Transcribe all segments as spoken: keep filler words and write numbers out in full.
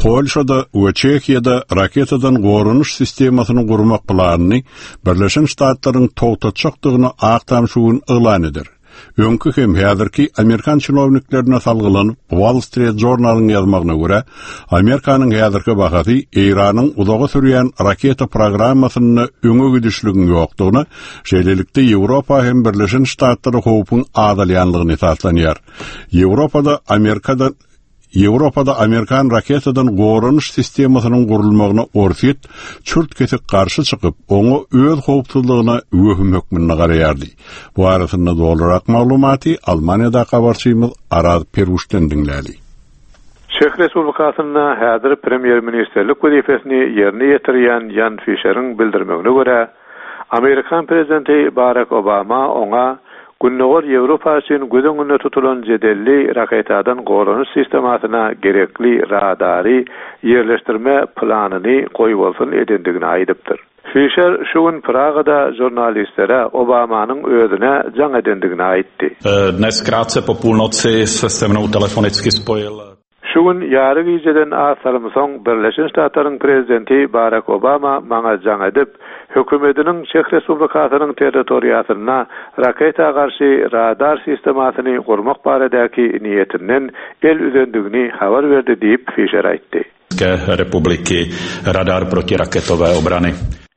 Polşada we Çekiyada raketadan gorunuş sistemasyny gurmak planını Birleşen Ştatlaryň togtatjakdygyny aktam şugun ýylan eder. Öňkü hem häzirki Amerikan çynowniklerine salgylanyp Wall Street Journal'yň ýazmagyna görä, Amerikanyň häzirki bahaty Iranyň uzaga sürýän raketa programmasyny öňe gidişligini ýokdugyny, şeýlelikde Ýewropa hem Birleşen Ştatlary howpyň azalýanlygyny isatlanýar. Ýewropada Amerikada Ýewropada Amerikan raketadan gorunuş sistemasynyň gurulmagyna orsiýet çürt kesik garşy çykyp, oňa öz howpsuzlygyna wöhüm hökmüne garaýardy. Bu arasynda dolarak maglumaty Almaniýada gabarçymyz Araz Peruşdan dinläli. Çek Respublikasyna häzir premier ministerlik wezifesini ýerine ýetirýän Jan Fischer'iň bildirmegine görä, Amerikan prezidenti Barack Obama oňa Günnäger Ýewropa üçin gözeňinde tutulan jedelli raketadan gorunuş sistemasyna gerekli radary ýerleşdirme planyny goýup bolsun edendigini aýdypdyr. Fischer şu gün Pragada jurnalistlere Obamanyň özüne jaň edendigini aýtdy. Dnes krátce po půlnoci se se mnou telefonicky spojil. Şu gün ýary geceden asarym soň Birleşen Ştatlaryň prezidenti Barack Obama maňa jaň edip, hökümetiniň Çek Respublikasynyň territoriýasyna raketa garşy radar sistemasyny gurmak baradäki niýetinden el üzendigini habar berdi diýip Fischer aýtdy. Republiky radar protiraketové obrany.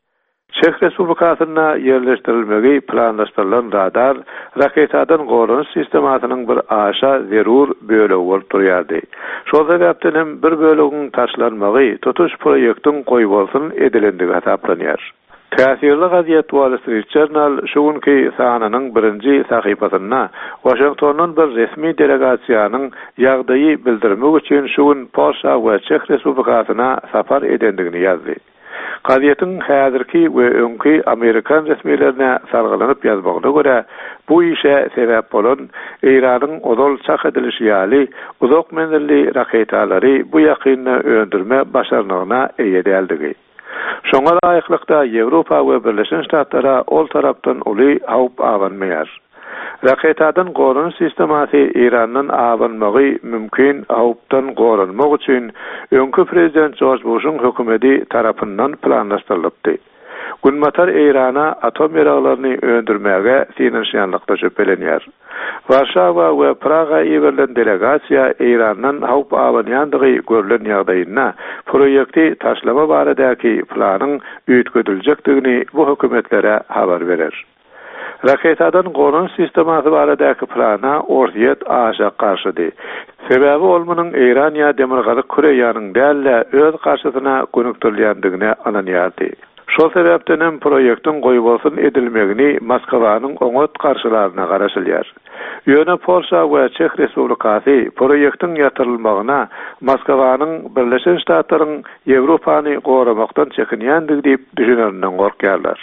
Çek Respublikasyna ýerleşdirilmegi planlaşdyrylan radar raketadan gorunuş sistemasynyň bir aşa zerur bölegi bolup durýardy. Şol sebäpden hem bir bölegiň taşlanmagy tutuş proýektiň goýup bolsun edilendigi hasaplanýar. Täsirli gaziýet Wall Street Journal şu günki sananyň birinji sahypasyna Washingtondan bir resmi delegasiýanyň ýagdaýy bildirmek üçin şu gün Polşa we Çek Respublikasyna sapar edendigini ýazdy. Gaziýetiň häzirki we öňki Amerikan resmilerine sargylanyp ýazmagyna görä, bu işe sebäp bolan Iranyň odol çak edilişi ýaly uzak menzilli raketalary bu ýakyny öndürme başarnygyna eýe däldigi. Şoňa laýyklykda Ýewropa we Birleşen Ştatlara ol tarapdan uly howp awanmaýar. Raketadan gorunuş sistemasy Iranyň awanmagy mümkin howpdan gorunmak üçin öňkü prezident George Bush'un hökümeti tarapyndan planlaşdyrylypdy. Günmatar Irana atom ýaraglaryny öndürmäge sinirşýanlykda şüphelenýär. Warşawa we Praga ýeberilen delegasiýa Iranyň howp awanýandygy görülen ýagdaýyna proýekti taşlama baradäki planyň üýtgediljekdigini bu hökümetlere habar berer. Raketadan gorunuş sistemasy baradäki plana orsiýet aşa garşydy. Sebäbi olmanyň Iran ýa demirgalyk Koreýanyň dälle öz garşysyna gönükdirilýändigine ananýardy. Şol sebäpden hem proýektiň goýup bolsun edilmegini Moskwanyň oňat garşylaryna garaşylýar. Ýöne Polşa we Çek Respublikasy proýektiň ýatyrylmagyna Moskwanyň Birleşen Ştatlaryň Ýewropany goramakdan çekinýändigi diýip düşünýärler.